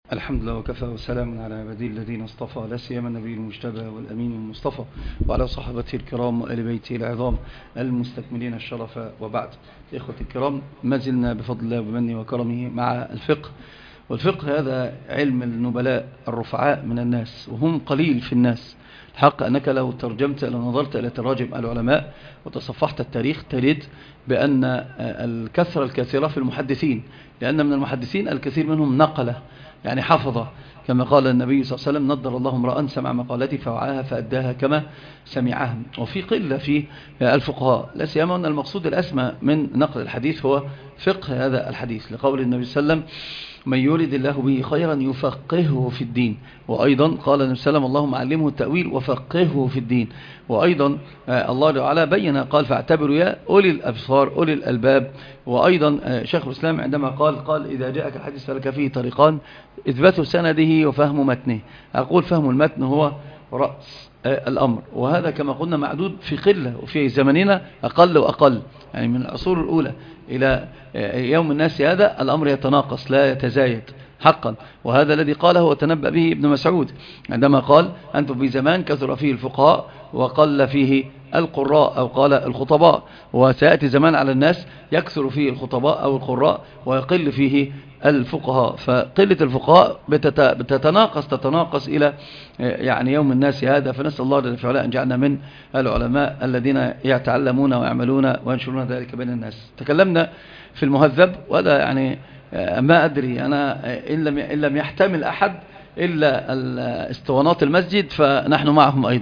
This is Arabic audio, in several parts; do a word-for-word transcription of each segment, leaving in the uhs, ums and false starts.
الحمد لله وكفى وسلام على عباده الذين اصطفى، لا سيما النبي المجتبى والأمين المصطفى وعلى صحابته الكرام وآل بيته العظام المستكملين الشرف. وبعد، إخوة الكرام، ما زلنا بفضل الله وبمنه وكرمه مع الفقه. والفقه هذا علم النبلاء الرفعاء من الناس، وهم قليل في الناس. الحق أنك لو ترجمت لو نظرت إلى تراجم العلماء وتصفحت التاريخ تجد بأن الكثرة الكثيرة في المحدثين، لأن من المحدثين الكثير منهم نقله، يعني حفظ، كما قال النبي صلى الله عليه وسلم: نضر الله امرأ سمع مقالتي فوعاها فأداها كما سمعها. وفي قلة في الفقهاء، لا سيما أن المقصود الأسمى من نقل الحديث هو فقه هذا الحديث، لقول النبي صلى الله عليه وسلم: من يريد الله به خيرا يفقهه في الدين. وأيضا قال النبي صلى الله عليه وسلم: اللهم علمه التأويل وفقهه في الدين. وأيضا الله تعالى بين قال: فاعتبروا يا أولي الأبصار أولي الألباب. وأيضا شيخ الإسلام عندما قال قال إذا جاءك الحديث فلك فيه طريقان: إثبات سنده وفهم متنه. أقول فهم المتن هو رأس الأمر، وهذا كما قلنا معدود في قلة، وفي زمننا أقل وأقل، يعني من العصور الأولى إلى يوم الناس هذا الأمر يتناقص لا يتزايد حقا. وهذا الذي قاله وتنبأ به ابن مسعود عندما قال: أنتم في زمان كثر فيه الفقهاء وقل فيه القراء، أو قال الخطباء، وسيأتي زمان على الناس يكثر فيه الخطباء أو القراء ويقل فيه الفقهاء. فقلة الفقهاء بتتناقص تتناقص إلى يعني يوم الناس هذا. فنسأل الله جل وعلا أن جعلنا من العلماء الذين يتعلمون ويعملون وينشرون ذلك بين الناس. تكلمنا في المهذب، وهذا يعني ما أدري أنا إن لم إن لم يحتمل أحد إلا اسطوانات المسجد فنحن معهم أيضا.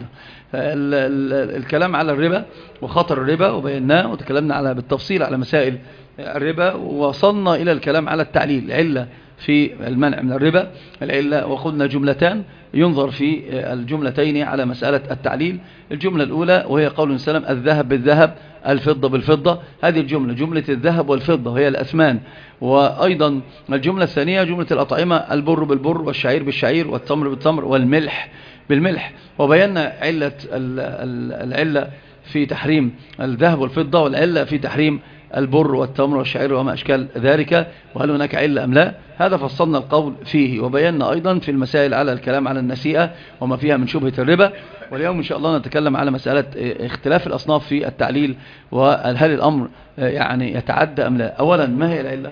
الكلام على الربا وخطر الربا وبيناه، وتكلمنا على بالتفصيل على مسائل الربا، ووصلنا إلى الكلام على التعليل، العلة في المنع من الربا، العلة، وقلنا جملتان ينظر في الجملتين على مسألة التعليل. الجملة الأولى وهي قول السلام: الذهب بالذهب الفضة بالفضة. هذه الجملة جملة الذهب والفضة وهي الأثمان. وأيضا الجملة الثانية جملة الأطعمة: البر بالبر والشعير بالشعير والتمر بالتمر والملح بالملح. وبينا علة العلة في تحريم الذهب والفضة، والعلة في تحريم البر والتمر والشعير وما أشكال ذلك، وهل هناك علة أم لا. هذا فصلنا القول فيه. وبينا أيضا في المسائل على الكلام على النسيئة وما فيها من شبهة الربا. واليوم إن شاء الله نتكلم على مسألة اختلاف الأصناف في التعليل، وهل الأمر يعني يتعدى أم لا. أولا، ما هي العلة؟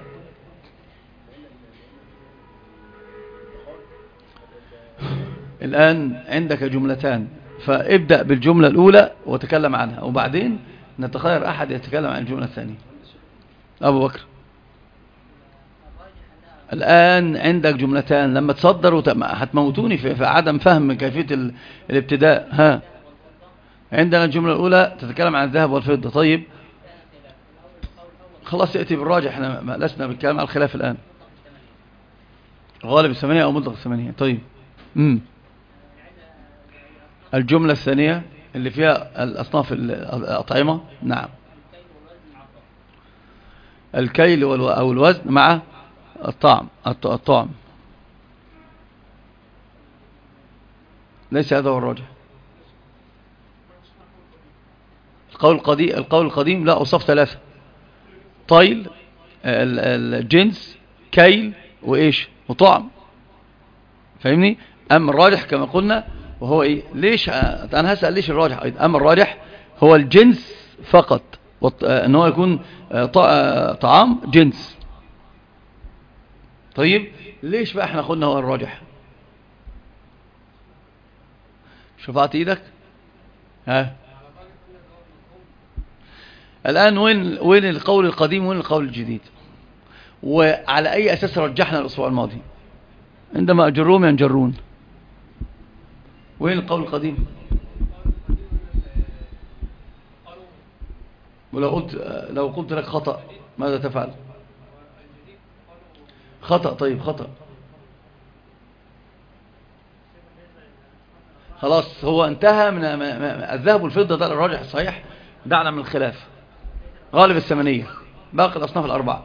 الآن عندك جملتان، فابدأ بالجملة الأولى وتكلم عنها، وبعدين نتخير أحد يتكلم عن الجملة الثانية. أبو بكر، الآن عندك جملتان، لما تصدروا هتموتوني في عدم فهم كيفية الابتداء. ها، عندنا الجملة الأولى تتكلم عن الذهب والفضة. طيب خلاص، يأتي بالراجح، احنا لسنا بالكلام على الخلاف الآن، غالب الثمانية أو مطلق الثمانية. طيب امم الجملة الثانية اللي فيها الأصناف الأطعمة. نعم، الكيل أو الوزن مع الطعم الطعم ليس هذا هو الراجح. القول القديم القول القديم لا، أوصاف ثلاثة: طيل، الجنس، كيل، وإيش، وطعم. فاهمني؟ أما الراجح كما قلنا وهو إيه؟ ليش أنا هسأل ليش الراجح أيضا؟ أما الراجح هو الجنس فقط، أنه هو يكون طعام جنس. طيب ليش بقى احنا قلنا هو الراجح؟ شفعت ايدك. ها، الآن وين وين القول القديم وين القول الجديد؟ وعلى أي أساس رجحنا الأسبوع الماضي؟ عندما أجرهم ينجرون. وين القول القديم؟ ولو قلت لو قلت لك خطأ ماذا تفعل؟ خطأ. طيب خطأ، خلاص هو انتهى من الذهب والفضة، ده الراجح الصحيح، دعنا من الخلاف، غالب الثمانية، باقي الأصناف الأربعة.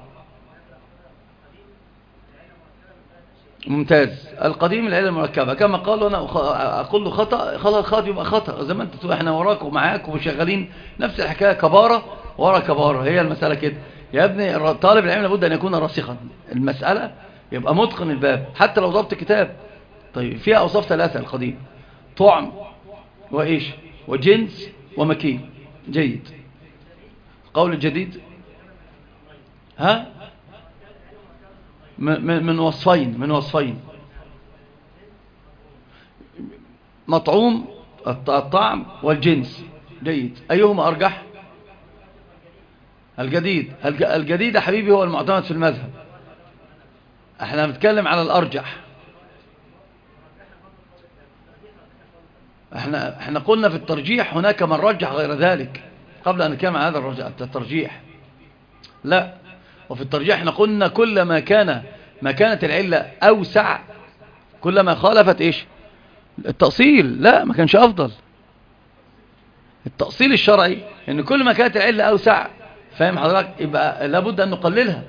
ممتاز. القديم العلة المركبة كما قالوا، أنا أقول له خطأ، خطأ خطأ يبقى خطأ، زي ما أنت تقول احنا وراك ومعاك وشغالين نفس الحكاية، كبارة ورا كبارة، هي المسألة كده يا ابني. طالب العلم لابد أن يكون راسخا. المسألة يبقى متقن الباب حتى لو ضبط كتاب. طيب فيها أوصاف ثلاثة القديم: طعم وإيش وجنس ومكين. جيد. قول الجديد ها من من وصفين من وصفين مطعوم الطعم والجنس. جيد. أيهما أرجح؟ الجديد. الجديد يا حبيبي هو المعتمد في المذهب. احنا بنتكلم على الأرجح. احنا احنا قلنا في الترجيح هناك من رجح غير ذلك قبل أن نتكلم عن هذا الترجيح. لا، وفي الترجيح احنا قلنا كل ما كان ما كانت العلة أوسع كل ما خالفت إيش التأصيل. لا، ما كانش أفضل. التأصيل الشرعي إن كل ما كانت العلة أوسع، فاهم حضرتك، يبقى لابد أن نقللها.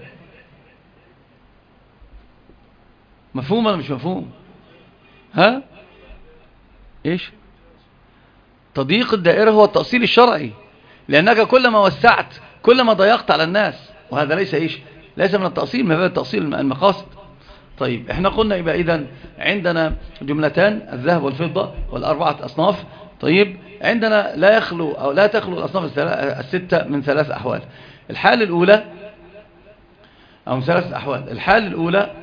مفهوم ولا مش مفهوم؟ ها إيش تضييق الدائرة هو التأصيل الشرعي، لأنك كل ما وسعت كل ما ضيقت على الناس، وهذا ليس إيش ليس من التأصيل، ما هو التأصيل المقاصد. طيب احنا قلنا يبقى إذن عندنا جملتان: الذهب والفضة والأربعة أصناف. طيب عندنا لا يخلو أو لا تخلو الأصناف الستة من ثلاث أحوال. الحالة الأولى أو من ثلاث أحوال. الحالة الأولى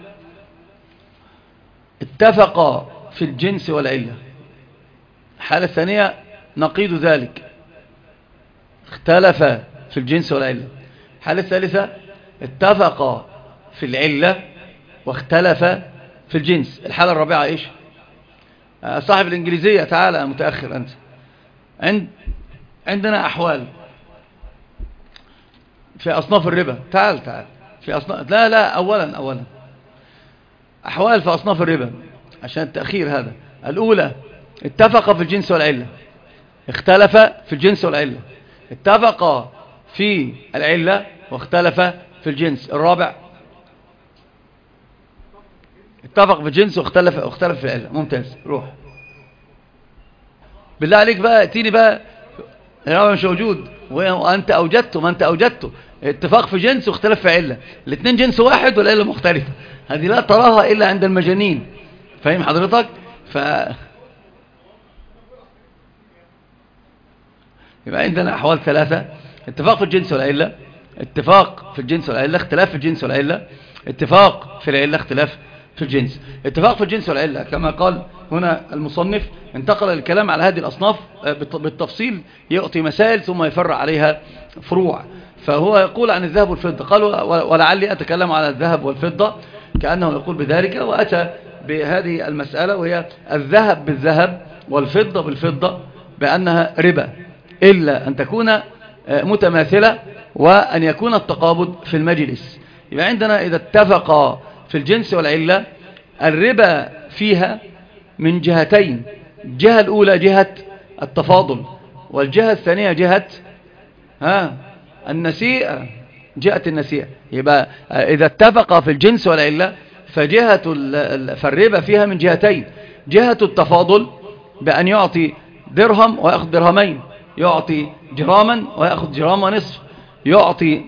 اتفق في الجنس والعلة. الحالة الثانية نقيض ذلك، اختلف في الجنس والعلة. الحالة الثالثة اتفق في العلة واختلف في الجنس. الحالة الرابعة ايش؟ صاحب الإنجليزية تعالى متأخر أنت. عند عندنا أحوال في أصناف الربا. تعال تعال في أصناف لا لا أولا أولا أحوال في أصناف الربا عشان التأخير هذا. الأولى اتفق في الجنس والعلة، اختلف في الجنس والعلة، اتفق في العلة واختلف في الجنس. الرابع اتفق في الجنس واختلف واختلف في العلة. ممتاز. روح بالله عليك بقى اتيني بقى. انا مش موجود وانت اوجدته. ما انت اوجدته اتفاق في جنس واختلف في علة. الاثنين جنس واحد والعلة مختلفة. هذه لا تراها الا عند المجانين. فاهم حضرتك؟ ف يبقى عندنا احوال ثلاثة: اتفاق في الجنس والعلة، اتفاق في الجنس والعلة، اختلاف في الجنس والعلة، اتفاق في العلة، اختلاف في الجنس. اتفاق في الجنس والعلة كما قال هنا المصنف انتقل الكلام على هذه الأصناف بالتفصيل، يعطي مسائل ثم يفرع عليها فروع. فهو يقول عن الذهب والفضة، قال ولعلي أتكلم على الذهب والفضة كأنه يقول بذلك، وأتى بهذه المسألة وهي الذهب بالذهب والفضة بالفضة بأنها ربا إلا أن تكون متماثلة وأن يكون التقابض في المجلس. يبقى عندنا إذا اتفق في الجنس والعلة الربا فيها من جهتين: الجهة الأولى جهة التفاضل، والجهة الثانية جهة ها النسيئة، جهة النسيئة. يبقى إذا اتفق في الجنس والعلة فجهة فالربا فيها من جهتين: جهة التفاضل بأن يعطي درهم ويأخذ درهمين، يعطي جراما ويأخذ جرام ونصف، يعطي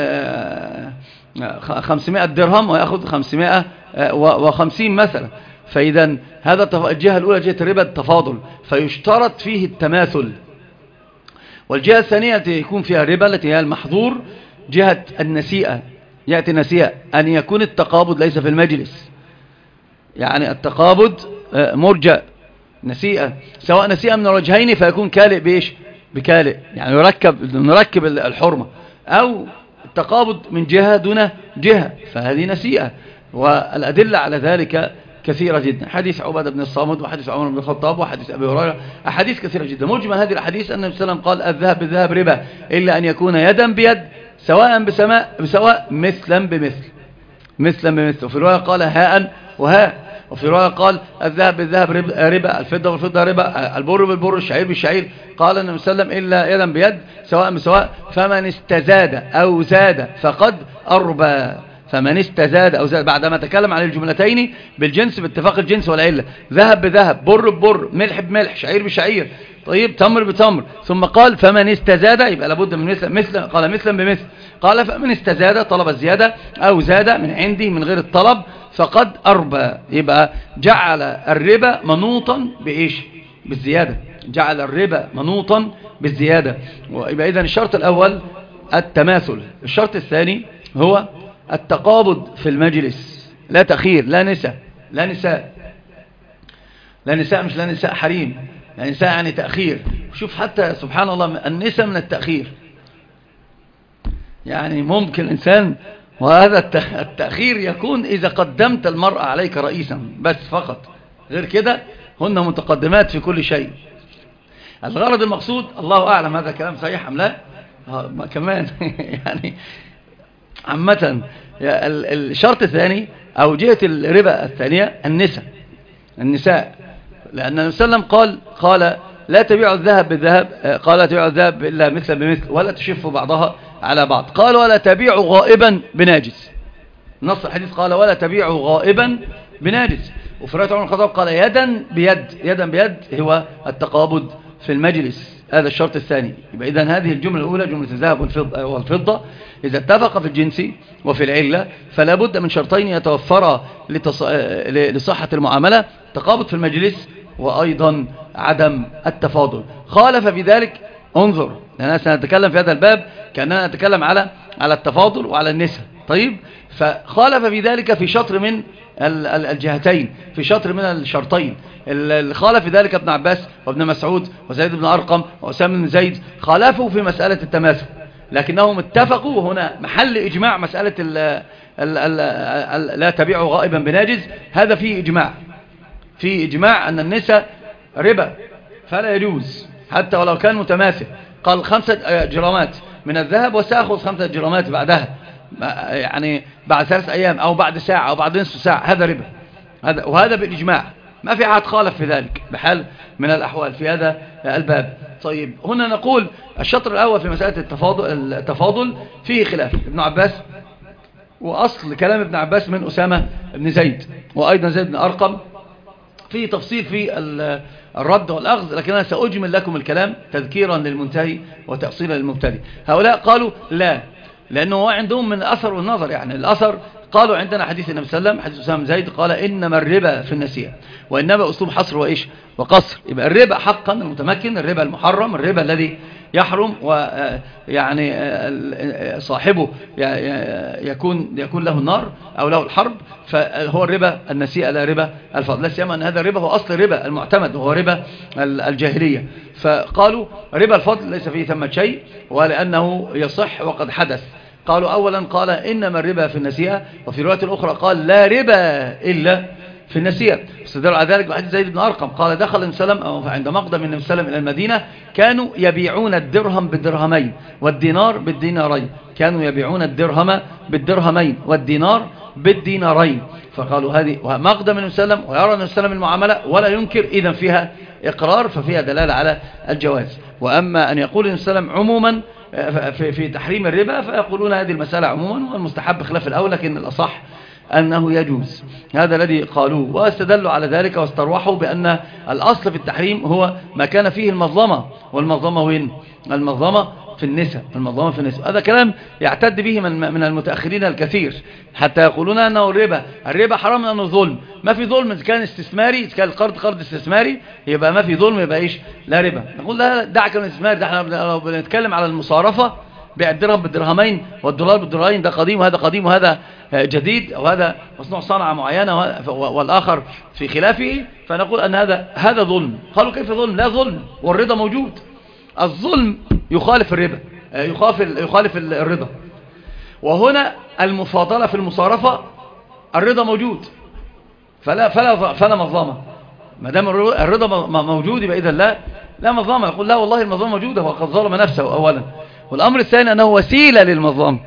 خمسمائة درهم ويأخذ خمسمائة وخمسين مثلا. فإذا هذا الجهة الأولى جهة الربا التفاضل، فيشترط فيه التماثل. والجهة الثانية التي يكون فيها الربا التي هي المحظور جهة النسيئة. يأتي النسيئة أن يكون التقابض ليس في المجلس، يعني التقابض مرجع نسيئة، سواء نسيئة من الوجهين فيكون كالئ بإيش بكالئ، يعني نركب نركب الحرمة، أو التقابض من جهة دون جهة فهذه نسيئة. والأدلة على ذلك كثيرة جدا: حديث عبادة بن الصامت، وحديث عمر بن الخطاب، وحديث أبي هريرة، أحاديث كثيرة جدا. مجمل هذه الأحاديث أن النبي صلى الله عليه وسلم قال: الذهب بالذهب ربا إلا أن يكون يدا بيد سواء بسماء بسواء مثلا بمثل مثلا بمثل. وفي رواية قال: هاء وهاء. وفي رواية قال: الذهب بالذهب ربا، الفضة بالفضة ربا، البر بالبر، الشعير بالشعير. قال النبي صلى الله عليه وسلم: إلا يدا بيد سواء بسواء، فمن استزاد أو زاد فقد أربى. فمن استزاد أو زاد، بعدما تكلم عن الجملتين بالجنس باتفاق الجنس والعلة: ذهب بذهب، بر ببر، ملح بملح، شعير بشعير، طيب تمر بتمر. ثم قال: فمن استزاد، يبقى لابد من مثل مثل قال مثلا بمثل. قال: فمن استزاد، طلب الزيادة، أو زاد من عنده من غير الطلب، فقد أربى. يبقى جعل الربا منوطا بإيش؟ بالزيادة. جعل الربا منوطا بالزيادة. ويبقى إذن الشرط الأول التماثل. الشرط الثاني هو التقابض في المجلس، لا تأخير، لا نساء، لا نساء لا نساء مش لا نساء حريم، يعني نساء يعني تأخير. شوف حتى سبحان الله النساء من التأخير، يعني ممكن الإنسان، وهذا التأخير يكون إذا قدمت المرأة عليك رئيسا بس فقط، غير كده هن متقدمات في كل شيء. الغرض المقصود الله أعلم هذا كلام صحيح أم لا كمان يعني عامة. الشرط الثاني أو جهة الربا الثانية النساء النساء لأن النبي صلى الله عليه وسلم قال قال لا تبيع الذهب بالذهب، قال لا تبيع الذهب إلا مثل بمثل ولا تشف بعضها على بعض. قال ولا تبيع غائبا بناجس. نص الحديث قال ولا تبيع غائبا بناجس. وفي رواية عمر الخطاب قال يدا بيد. يدا بيد هو التقابض في المجلس، هذا الشرط الثاني. يبقى إذن هذه الجملة الأولى جملة الذهب والفضة, والفضة إذا اتفق في الجنس وفي العلة فلا بد من شرطين يتوفرا لصحة المعاملة: تقابض في المجلس وأيضا عدم التفاضل. خالف بذلك، انظر لأننا سنتكلم في هذا الباب كأننا نتكلم على على التفاضل وعلى النساء. طيب، فخالف بذلك في شطر من الجهتين، في شطر من الشرطين. خالف في ذلك ابن عباس وابن مسعود وزيد بن أرقم وأسامة بن زيد، خالفوا في مسألة التماثل، لكنهم اتفقوا هنا محل إجماع مسألة ال ال ال ال لا تبيعوا غائبا بناجز. هذا فيه إجماع، فيه إجماع أن النساء ربا فلا يجوز حتى ولو كان متماثل. قال خمسة جرامات من الذهب وسأخذ خمسة جرامات بعدها، يعني بعد ثلاث أيام أو بعد ساعة أو بعد نصف ساعة، هذا ربا. هذا وهذا بالإجماع، ما في أحد خالف في ذلك بحال من الأحوال في هذا الباب. طيب، هنا نقول الشطر الأول في مسألة التفاضل, التفاضل فيه خلاف. ابن عباس، وأصل كلام ابن عباس من أسامة بن زيد وأيضا زيد بن أرقم، في تفصيل في الرد والأخذ، لكن أنا سأجمل لكم الكلام تذكيرا للمنتهي وتأصيلا للمبتدئ. هؤلاء قالوا لا، لأنه عندهم من الأثر والنظر. يعني الأثر قالوا عندنا حديث النبي صلى الله عليه وسلم، حديث أسامة بن زيد قال إنما الربا في النسيئة، وإنما أسلوب حصر وإيش وقصر. يبقى الربا حقا المتمكن، الربا المحرم، الربا الذي يحرم ويعني صاحبه يكون يكون له النار أو له الحرب، فهو الربا النسيئة لا ربا الفضل. لا سيما أن هذا الربا هو أصل الربا المعتمد وهو ربا الجاهلية. فقالوا ربا الفضل ليس فيه ثمة شيء ولأنه يصح وقد حدث. قالوا أولا قال إنما الربا في النسيئة، وفي رواية أخرى قال لا ربا إلا في النسيئة. استدلوا على ذلك بحديث زيد بن أرقم قال دخل النبي صلى الله عليه وسلم عند مقدم النبي صلى الله عليه وسلم إلى المدينة كانوا يبيعون الدرهم بالدرهمين والدينار بالدينارين، كانوا يبيعون الدرهم بالدرهمين والدينار بالدينارين. فقالوا هذه مقدم النبي صلى الله عليه وسلم ويرى النبي صلى الله عليه وسلم المعاملة ولا ينكر، إذن فيها إقرار، ففيها دلالة على الجواز. وأما أن يقول النبي صلى الله عليه وسلم عموما في في تحريم الربا فيقولون هذه المسألة عموما والمستحب خلاف الأول، لكن الأصح أنه يجوز. هذا الذي قالوه، واستدلوا على ذلك واستروحوا بأن الأصل في التحريم هو ما كان فيه المظلمة، والمظلمة وين؟ المظلمة في النساء، المظلمة في النساء. هذا كلام يعتد به من من المتأخرين الكثير، حتى يقولون أنه الربا الربا حرام لأنه ظلم. ما في ظلم إذا كان استثماري، إذا كان القرض قرض استثماري يبقى ما في ظلم، يبقى إيش؟ لا ربا. نقول لا، دعك من الاستثمار، ده احنا بنتكلم على المصارفة، بيع الدرهم بالدرهمين والدولار بالدولارين، ده قديم وهذا قديم وهذا جديد، أو هذا مصنوع صنعة معينة والآخر في خلافه، فنقول أن هذا هذا ظلم. قالوا كيف ظلم؟ لا ظلم والرضا موجود. الظلم يخالف الربا، يخالف يخالف الرضا. وهنا المفاضلة في المصارفة الرضا موجود، فلا فلا فلا مظلمة. ما دام الرضا موجود يبقى إذا لا لا مظلمة. يقول لا والله المظلمة موجودة وقد ظلم نفسه أولا. والأمر الثاني أنه وسيلة للمظلمة،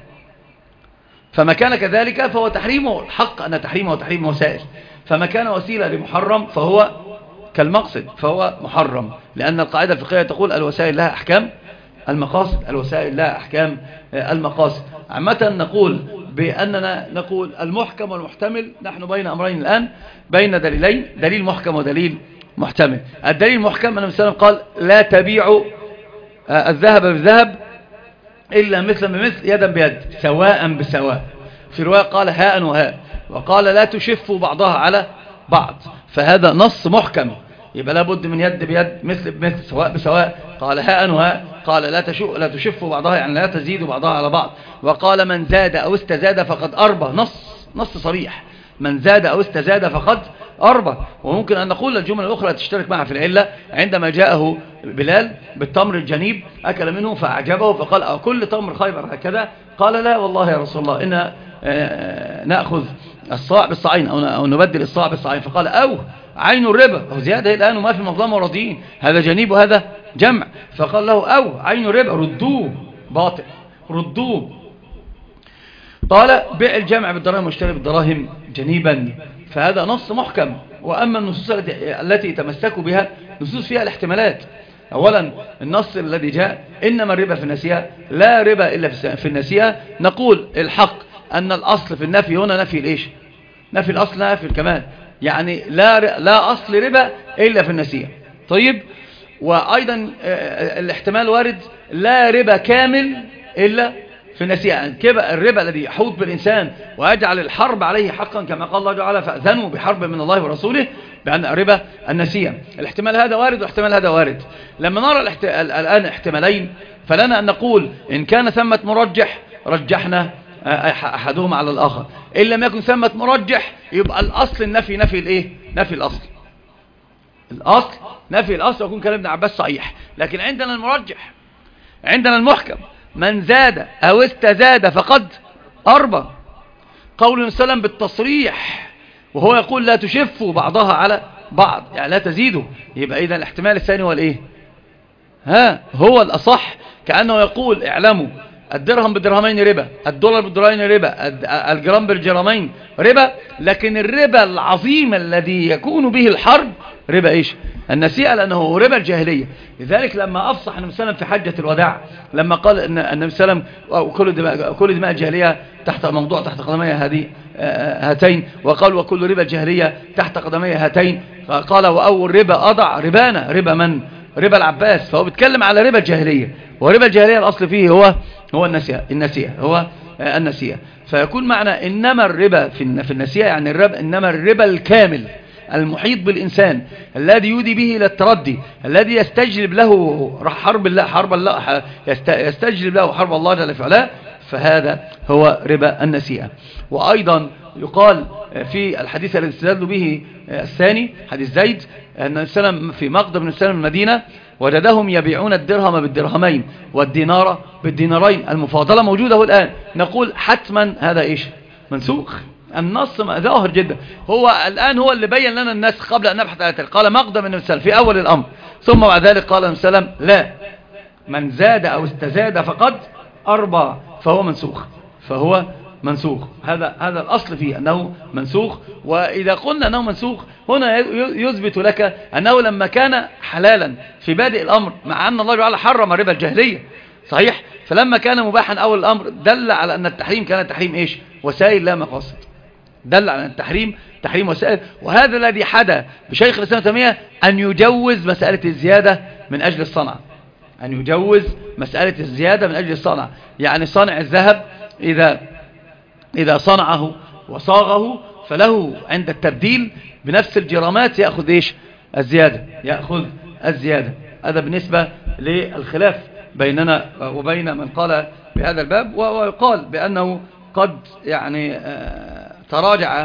فما كان كذلك فهو تحريمه الحق أن تحريمه وتحريم وسائل، فما كان وسيلة لمحرم فهو كالمقصد فهو محرم، لأن القاعدة الفقهية تقول الوسائل لها أحكام المقاصد، الوسائل لها أحكام المقاصد. عامة نقول بأننا نقول المحكم والمحتمل، نحن بين أمرين الآن، بين دليلين، دليل محكم ودليل محتمل. الدليل المحكم النبي صلى الله عليه وسلم قال لا تبيعوا الذهب بالذهب إلا مثل بمثل يدا بيد سواء بسواء. في رواية قال هاء وهاء، وقال لا تشفوا بعضها على بعض، فهذا نص محكم، يبقى لابد من يد بيد مثل بمثل سواء بسواء. قال هاء وهاء، قال لا تشو لا تشفوا بعضها يعني لا تزيدوا بعضها على بعض. وقال من زاد أو استزاد فقد أربى، نص نص صريح، من زاد أو استزاد فقد أربى. وممكن أن نقول الجملة الأخرى تشترك معها في العلة، عندما جاءه بلال بالتمر الجنيب أكل منه فأعجبه فقال أو كل تمر خيبر هكذا؟ قال لا والله يا رسول الله إن نأخذ الصاع بالصاعين أو نبدل الصاع بالصاعين. فقال أو عين الربا، أو زيادة الآن وما في مظلمة وراضين، هذا جنيب وهذا جمع. فقال له أو عين الربا، ردوه باطل، ردوه. قال بيع الجمع بالدراهم واشتري بالدراهم جنيبا، فهذا نص محكم. وأما النصوص التي تمسكوا بها نصوص فيها الاحتمالات. أولا النص الذي جاء إنما الربا في النسيئة، لا ربا إلا في النسيئة، نقول الحق أن الأصل في النفي هنا نفي الإيش؟ نفي الأصل نفي الكمال، يعني لا لا أصل ربا إلا في النسيئة. طيب، وأيضا الاحتمال وارد لا ربا كامل إلا في النسيئة، يعني الربا الذي يحوط بالإنسان ويجعل الحرب عليه حقا كما قال الله تعالى فأذنوا بحرب من الله ورسوله، بأن الربا النسيئة. الاحتمال هذا وارد والاحتمال هذا وارد. لما نرى الاحت... الآن احتمالين، فلنا أن نقول إن كان ثمة مرجح رجحنا أحدهما على الآخر، إن لم يكن ثمة مرجح يبقى الأصل النفي نفي الإيه؟ نفي الأصل، الأصل نفي الأصل، ويكون كلام ابن عباس صحيح. لكن عندنا المرجح، عندنا المحكم، من زاد أو استزاد فقد أربى. قول النبي صلى الله عليه وسلم بالتصريح وهو يقول لا تشفوا بعضها على بعض، يعني لا تزيدوا. يبقى إذا الاحتمال الثاني هو الإيه؟ ها هو الأصح، كأنه يقول اعلموا الدرهم بالدرهمين ربا، الدولار بالدولارين ربا، الجرام بالجرامين ربا، لكن الربا العظيم الذي يكون به الحرب ربا إيش؟ النسيئة، لأنه ربا الجاهلية. لذلك لما أفصح النبي صلى الله عليه وسلم في حجة الوداع لما قال أن النبي صلى الله عليه وسلم كل دماء, كل دماء الجاهلية تحت موضوع تحت قدمي هذه هاتين، وقال وكل ربا الجاهلية تحت قدمي هاتين، قال وأول ربا أضع ربانا، ربا من؟ ربا العباس. فهو بيتكلم على ربا الجاهلية، وربا الجاهلية الأصل فيه هو هو النسيئة، النسيئة هو النسيئة. فيكون معنى إنما الربا في النسيئة يعني الربا، إنما الربا الكامل المحيط بالإنسان الذي يودي به إلى التردي، الذي يستجلب له حرب الله حرب الله يستجلب له حرب الله جل في علاه، فهذا هو ربا النسيئة. وأيضا يقال في الحديث الذي استدل به الثاني حديث زيد أن السلام في مقدم السلام المدينة وجدهم يبيعون الدرهم بالدرهمين والدينار بالدينارين، المفاضلة موجودة الآن. نقول حتما هذا إيش؟ منسوخ. النص ظاهر جدا، هو الآن هو اللي بين لنا النسخ قبل أن نبحث عن قال مقدم النبي صلى الله عليه وسلم في أول الأمر، ثم بعد ذلك قال النبي صلى الله عليه وسلم لا، من زاد أو استزاد فقد أربى، فهو منسوخ، فهو منسوخ. هذا هذا الأصل فيه أنه منسوخ. وإذا قلنا أنه منسوخ هنا يثبت لك أنه لما كان حلالا في بادئ الأمر، مع أن الله تعالى حرم ربا الجاهلية صحيح، فلما كان مباحا أول الأمر دل على أن التحريم كان تحريم إيش؟ وسائل لا مقاصد، دل على التحريم تحريم وسائل. وهذا الذي حدث بشيخ الإسلام ابن تيمية أن يجوز مسألة الزيادة من أجل الصنعة، أن يجوز مسألة الزيادة من أجل الصنعة. يعني صانع الذهب إذا إذا صنعه وصاغه فله عند التبديل بنفس الجرامات يأخذ إيش؟ الزيادة، يأخذ الزيادة. هذا بالنسبة للخلاف بيننا وبين من قال بهذا الباب. ويقال بأنه قد يعني تراجع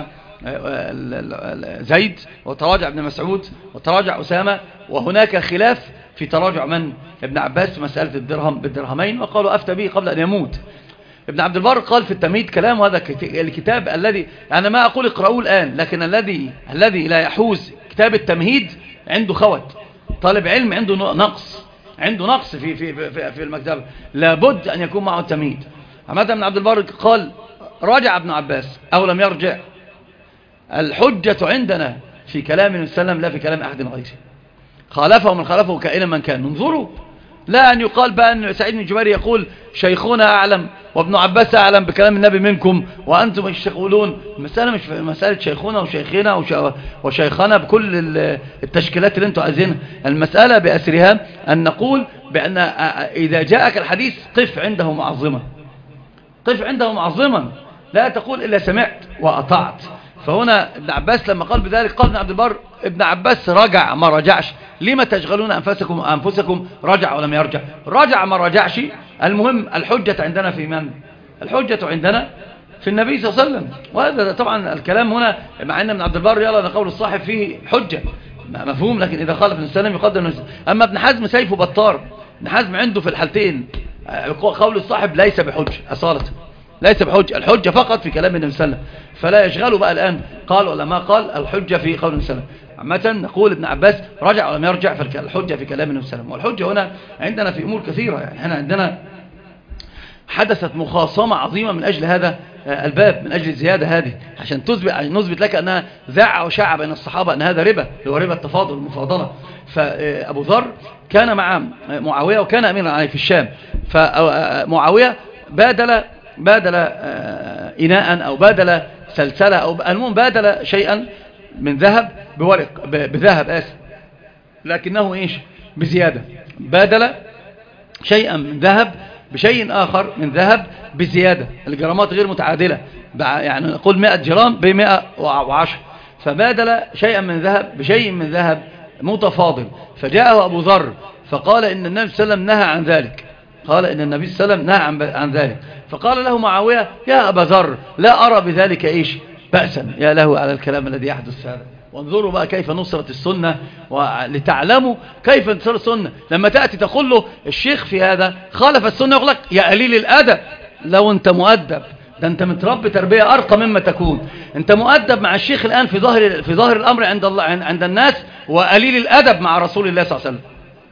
زيد وتراجع ابن مسعود وتراجع أسامة، وهناك خلاف في تراجع من؟ ابن عباس في مسألة الدرهم بالدرهمين، وقالوا أفتى به قبل أن يموت. ابن عبد البر قال في التمهيد كلام، وهذا الكتاب الذي أنا ما أقول اقرأوه الآن، لكن الذي الذي لا يحوز كتاب التمهيد عنده خوت، طالب علم عنده نقص، عنده نقص في في في, في المكتبة، لابد أن يكون معه التمهيد. عماد بن عبد البر قال راجع ابن عباس أو لم يرجع، الحجة عندنا في كلام النبي صلى الله عليه وسلم لا في كلام أحد غيره، خالفه من خالفه كائنا من كان. انظروا، لا أن يقال بقى أن سعيد بن جبير يقول شيخنا أعلم وابن عباس أعلم بكلام النبي منكم وأنتم مش تقولون. المسألة مش مسألة شيخنا وشيخنا وشيخنا بكل التشكيلات اللي انتم عايزينها. المسألة بأسرها أن نقول بأن إذا جاءك الحديث قف عنده معظما، قف عنده معظما، لا تقول إلا سمعت وأطعت. فهنا ابن عباس لما قال بذلك قال ابن عبد البر ابن عباس رجع ما رجعش. لما تشغلون أنفسكم أنفسكم رجع ولم يرجع؟ رجع ما رجعش. المهم الحجة عندنا في من؟ الحجة عندنا في النبي صلى الله عليه وسلم. وهذا طبعا الكلام هنا مع أن ابن عبد البر يلا أن قول الصاحب فيه حجة مفهوم، لكن إذا خالف ابن السلام يقدم ابن السلام. أما ابن حزم سيفه بطار. ابن حزم عنده في الحالتين قول الصاحب ليس بحجة أصالة، ليس بحجة، الحجة فقط في كلام النبي صلى الله عليه وسلم. فلا يشغلوا بقى الآن قال ولا ما قال، الحجة في قول النبي صلى الله عليه وسلم. عامة نقول ابن عباس رجع ولم يرجع، فالحجة في كلام النبي صلى الله عليه وسلم. والحجة هنا عندنا في أمور كثيرة، يعني هنا عندنا حدثت مخاصمة عظيمة من أجل هذا الباب، من أجل الزيادة هذه، عشان تثبت نثبت لك أنها ذاع وشاع بين الصحابة أن هذا ربا، هو ربا التفاضل والمفاضلة. فأبو ذر كان مع معاوية وكان أميرا عليه في الشام، فمعاوية بادل بادل إناء أو بادل سلسلة أو المهم بادل شيئا من ذهب بورق بذهب آسف، لكنه إيش بزيادة، بادل شيئا من ذهب بشيء آخر من ذهب بزيادة، الجرامات غير متعادلة، يعني نقول مئة جرام بمئة وعشر، فبادل شيئا من ذهب بشيء من ذهب متفاضل. فجاءه أبو ذر فقال إن النبي صلى الله عليه وسلم نهى عن ذلك، قال إن النبي صلى الله عليه وسلم نهى عن ذلك. فقال له معاوية يا أبا ذر لا أرى بذلك إيش بأسا. يا له على الكلام الذي يحدث هذا. وانظروا بقى كيف نصرت السنة، ولتعلموا كيف نصرت السنة. لما تأتي تقول له الشيخ في هذا خالف السنة يقول لك يا قليل الأدب، لو أنت مؤدب ده أنت متربي تربية أرقى مما تكون، أنت مؤدب مع الشيخ الآن في ظاهر في ظاهر الأمر عند الله عند الناس، وقليل الأدب مع رسول الله صلى الله عليه وسلم.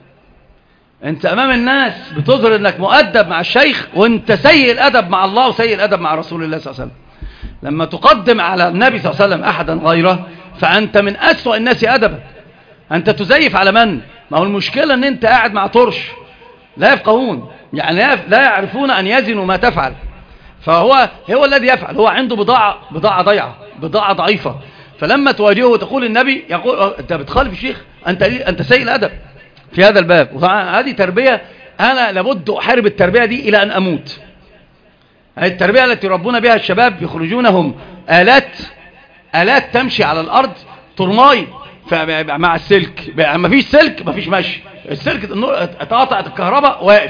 أنت أمام الناس بتظهر أنك مؤدب مع الشيخ، وأنت سيء الأدب مع الله وسيء الأدب مع رسول الله صلى الله عليه وسلم. لما تقدم على النبي صلى الله عليه وسلم أحدا غيره فأنت من أسوأ الناس أدبا. أنت تزيف على من؟ ما هو المشكلة أن أنت قاعد مع طرش لا يفقهون، يعني لا يعرفون أن يزنوا ما تفعل. فهو هو الذي يفعل، هو عنده بضاعة بضاعة ضيعة، بضاعة ضعيفة. فلما تواجهه وتقول النبي يقول أنت بتخالف الشيخ، أنت أنت سيء الأدب في هذا الباب. وطبعا هذه تربية أنا لابد أحارب التربية دي إلى أن أموت. هذه التربية التي ربنا بها الشباب يخرجونهم آلات آلات تمشي على الأرض ترماي مع السلك، ما فيش سلك ما فيش مشي، السلك اتقطعت الكهرباء واقف،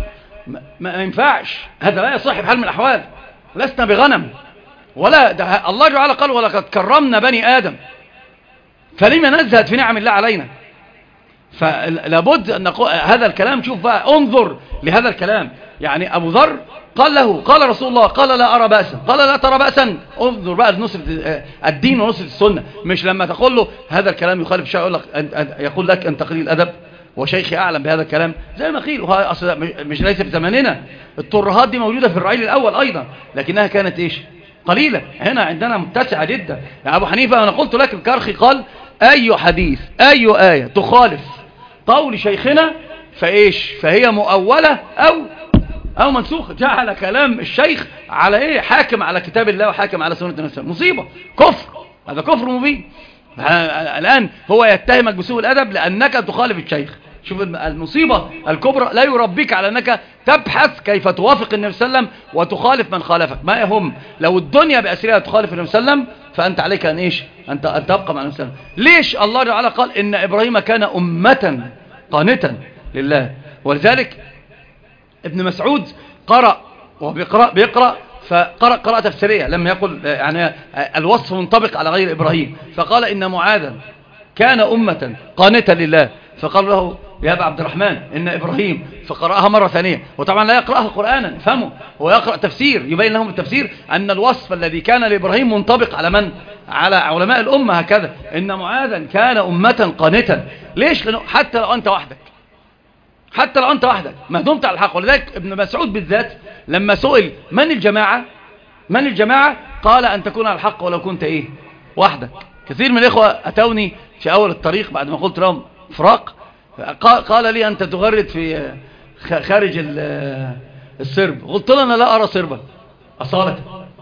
ما ينفعش، هذا لا يصح بحال من الأحوال. لسنا بغنم ولا ده الله تعالى قال ولقد كرمنا بني آدم، فلما نزهد في نعم الله علينا. فلابد أن نقول هذا الكلام. شوف بقى انظر لهذا الكلام، يعني أبو ذر قال له قال رسول الله قال لا أرى بأسا، قال لا ترى بأسا. انظر بقى لنصرة الدين ونصرة السنة، مش لما تقول له هذا الكلام يخالف الشرع يقول لك يقول لك أنت قليل الأدب وشيخي أعلم بهذا الكلام زي ما قيل. مش ليس في زماننا، الترهات دي موجودة في الرعيل الأول أيضا، لكنها كانت إيش قليلة. هنا عندنا متسعة جدا. يعني أبو حنيفة أنا قلت لك الكرخي قال أي حديث أي آية تخالف قول شيخنا فإيش فهي مؤولة أو أو منسوخة. جعل كلام الشيخ على إيه حاكم على كتاب الله وحاكم على سنة النبي، مصيبة، كفر، هذا كفر مبين. الآن هو يتهمك بسوء الأدب لأنك تخالف الشيخ. شوف المصيبة الكبرى، لا يربيك على أنك تبحث كيف توافق النبي صلى الله عليه وسلم وتخالف من خالفك. ما يهم لو الدنيا بأسرها تخالف النبي صلى الله عليه وسلم فأنت عليك أن إيش أنت أن تبقى مع النبي صلى الله عليه وسلم. ليش الله تعالى قال إن إبراهيم كان أمة قانتا لله؟ ولذلك ابن مسعود قرأ وبيقرأ بيقرأ فقرأ قراءة تفسيرية لما يقول يعني الوصف منطبق على غير إبراهيم، فقال إن معاذا كان أمة قانتا لله، فقال له يا أبا عبد الرحمن إن إبراهيم، فقرأها مرة ثانية. وطبعا لا يقرأها قرآنا فهموا، هو يقرأ تفسير يبين لهم التفسير أن الوصف الذي كان لإبراهيم منطبق على من؟ على علماء الأمة. هكذا إن معاذا كان أمة قانتا. ليش؟ لأنه حتى لو أنت وحدك حتى لو أنت وحدك ما دمت على الحق. ولذلك ابن مسعود بالذات لما سئل من الجماعة من الجماعة قال أن تكون على الحق ولو كنت إيه وحدك. كثير من الإخوة أتوني في أول الطريق بعد ما قلت لهم فراق، قال لي أنت تغرد في خارج السرب. قلت له أنا لا أرى سربا أصالة،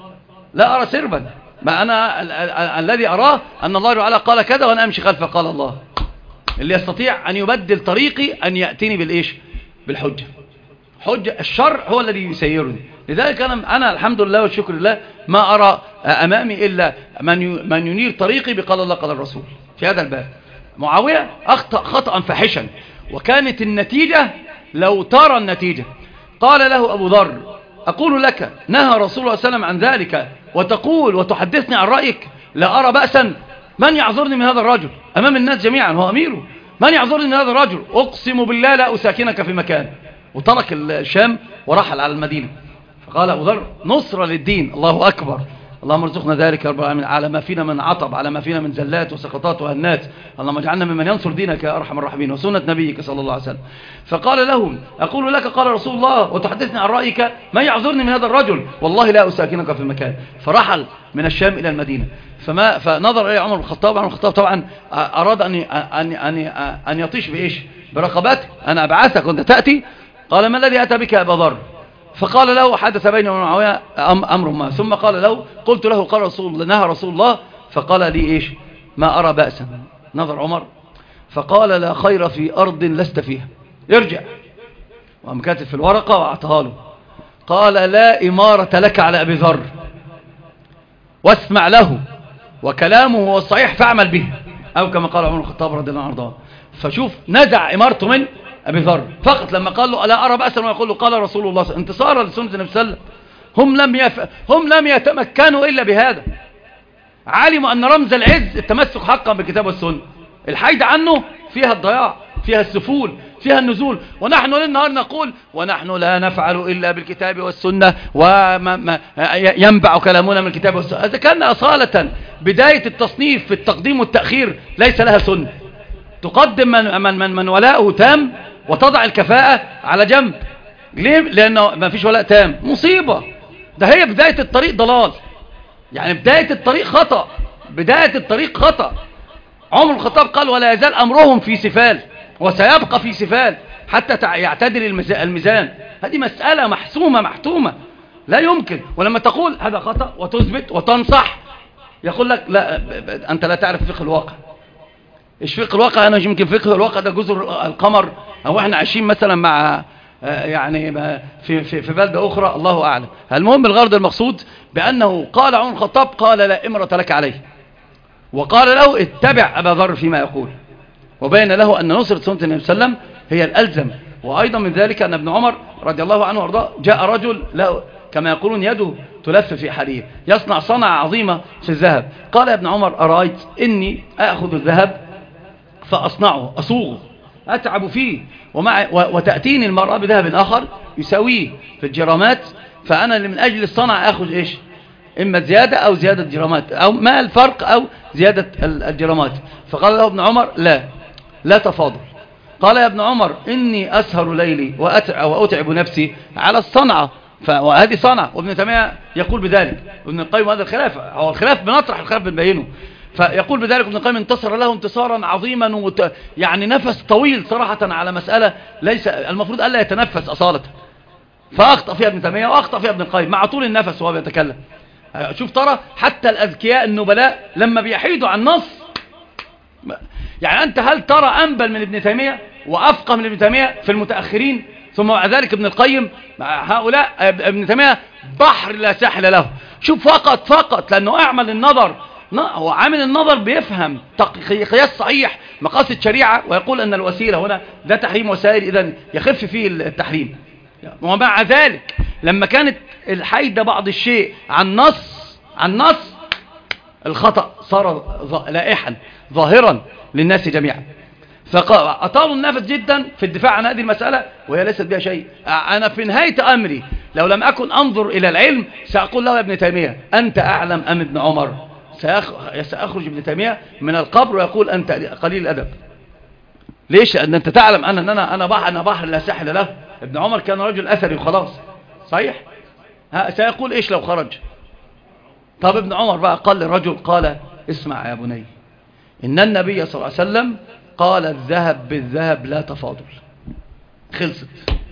لا أرى سربا، ما أنا ال ال الذي أراه أن الله تعالى قال كذا وأنا أمشي خلفه قال الله. اللي يستطيع أن يبدل طريقي أن يأتيني بالإيش بالحجة. حجة الشرع هو الذي يسيرني. لذلك أنا, أنا الحمد لله والشكر لله ما أرى أمامي إلا من من ينير طريقي بقال الله قال الرسول في هذا الباب. معاوية أخطأ خطأ فاحشا، وكانت النتيجة لو ترى النتيجة. قال له أبو ذر: أقول لك نهى رسول الله صلى الله عليه وسلم عن ذلك وتقول وتحدثني عن رأيك؟ لا أرى بأسا. من يعذرني من هذا الرجل أمام الناس جميعا؟ هو أميره. من يعذرني من هذا الرجل؟ أقسم بالله لا أساكنك في مكان. وترك الشام ورحل على المدينة. فقال أبو ذر: نصر للدين. الله أكبر. اللهم ارزقنا ذلك يا رب العالمين، على ما فينا من عطب، على ما فينا من زلات وسقطات وهنات. اللهم اجعلنا ممن ينصر دينك يا أرحم الراحمين وسنة نبيك صلى الله عليه وسلم. فقال لهم: أقول لك قال رسول الله وتحدثني عن رأيك؟ من يعذرني من هذا الرجل؟ والله لا أساكنك في مكان. فرحل من الشام إلى المدينة. فما فنظر إليه عمر بن الخطاب. عمر بن الخطاب طبعا أراد أن أن أن أن يطيش بإيش؟ برقبته. أنا أبعثك وأنت تأتي. قال: ما الذي أتى بك يا أبا ذر؟ فقال له: حدث بيني وبين معاوية أمر ما. ثم قال له: قلت له قال رسول الله نهى رسول الله. فقال لي: إيش؟ ما أرى بأسا. نظر عمر فقال: لا خير في أرض لست فيها، ارجع. وقام كاتب في الورقة وأعطاها له. قال: لا إمارة لك على أبي ذر، واسمع له، وكلامه هو الصحيح فاعمل به، أو كما قال عمر بن الخطاب رضي الله عنه. فشوف نزع إمارته من أبي ذر فقط لما قال له: لا أرى بأسا، ويقول له قال رسول الله، انتصارا لسنة النبي صلى الله عليه وسلم. هم لم يف... هم لم يتمكنوا إلا بهذا. علموا أن رمز العز التمسك حقا بالكتاب والسنة. الحيد عنه فيها الضياع، فيها السفول، فيها النزول. ونحن للنهار نقول: ونحن لا نفعل إلا بالكتاب والسنة، وينبع كلامنا من الكتاب والسنة. إذا كان أصالة بداية التصنيف في التقديم والتأخير ليس لها سنة، تقدم من, من, من, من ولاءه تام وتضع الكفاءة على جنب. ليه؟ لأنه ما فيش ولاء تام، مصيبة. ده هي بداية الطريق ضلال، يعني بداية الطريق خطأ، بداية الطريق خطأ. عمر الخطاب قال: ولا يزال أمرهم في سفال، وسيبقى في سفال حتى يعتدل الميزان. هذه مسألة محسومة محتومة لا يمكن. ولما تقول هذا خطأ وتثبت وتنصح، يقول لك: لا، أنت لا تعرف فقه الواقع. إيش فقه الواقع؟ أنا يمكن فقه الواقع ده جزر القمر، أو إحنا عايشين مثلا مع يعني في في في بلدة أخرى، الله أعلم. المهم الغرض المقصود بأنه قال عمر الخطاب: قال لا إمرة لك عليه، وقال له: اتبع أبا ذر فيما يقول، وبين له أن نصرة سنة النبي صلى الله عليه وسلم هي الألزم. وأيضا من ذلك أن ابن عمر رضي الله عنه وارضاه جاء رجل له كما يقولون يده تلف في حرير، يصنع صنعة عظيمة في الذهب. قال: يا ابن عمر، أرأيت إني أخذ الذهب فأصنعه، أصوغه، أتعب فيه، ومع وتأتيني المرأة بذهب آخر يساويه في الجرامات، فأنا من أجل الصنع أخذ إيش؟ إما زيادة أو زيادة جرامات، أو ما الفرق، أو زيادة الجرامات. فقال له ابن عمر: لا لا تفاضل. قال: يا ابن عمر، إني أسهر ليلي وأتعب نفسي على الصنعة، وهذه صنعة. وابن تيمية يقول بذلك. ابن القيم هذا الخلاف، هو الخلاف بنطرح، الخلاف بنبينه. فيقول بذلك ابن القيم: انتصر له انتصارا عظيما، وت... يعني نفس طويل صراحة على مسألة ليس المفروض ألا يتنفس أصالة. فأخطأ فيها ابن تيمية وأخطأ فيها ابن القيم مع طول النفس وهو بيتكلم. شوف ترى حتى الأذكياء النبلاء لما بيحيدوا عن نص، يعني أنت هل ترى أنبل من ابن تيمية وأفقه من ابن تيمية في المتأخرين؟ ثم مع ذلك ابن القيم، هؤلاء ابن تيمية بحر لا ساحل له. شوف فقط فقط لأنه أعمل النظر، هو عامل النظر بيفهم قياس صحيح مقاصد شريعة، ويقول أن الوسيلة هنا ده تحريم وسائل، إذن يخف فيه التحريم. ومع ذلك لما كانت الحيدة بعض الشيء عن نص عن نص الخطأ صار لائحا ظاهرا للناس جميعا. فأطالوا النفس جدا في الدفاع عن هذه المسألة وهي ليست بها شيء. أنا في نهاية أمري لو لم أكن أنظر إلى العلم سأقول له: يا ابن تيمية، أنت أعلم أم ابن عمر؟ سأخرج ابن تيمية من القبر ويقول: أنت قليل الأدب. ليش؟ أن أنت تعلم أن أنا أنا بحر أنا بحر لا ساحل له. ابن عمر كان رجل أثري وخلاص، صحيح؟ سيقول إيش لو خرج؟ طب ابن عمر بقى قال للرجل، قال: اسمع يا بني، إن النبي صلى الله عليه وسلم قال: الذهب بالذهب لا تفاضل. خلصت.